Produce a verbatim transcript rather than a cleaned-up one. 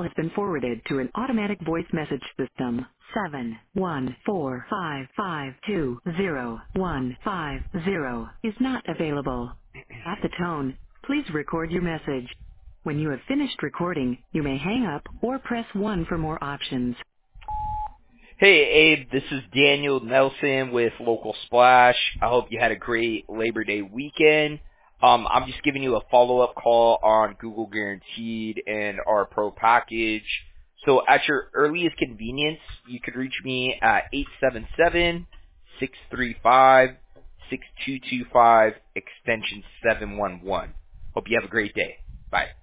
has been forwarded to an automatic voice message system. Seven one four five five two zero one five zero is not available. At the tone, please record your message. When you have finished recording, you may hang up or press one for more options. Hey, Abe, this is Daniel Nelson with Local Splash. I hope you had a great Labor Day weekend. Um, I'm just giving you a follow-up call on Google Guaranteed and our Pro package. So at your earliest convenience, you could reach me at eight seven seven, six three five, six two two five, extension seven one one. Hope you have a great day. Bye.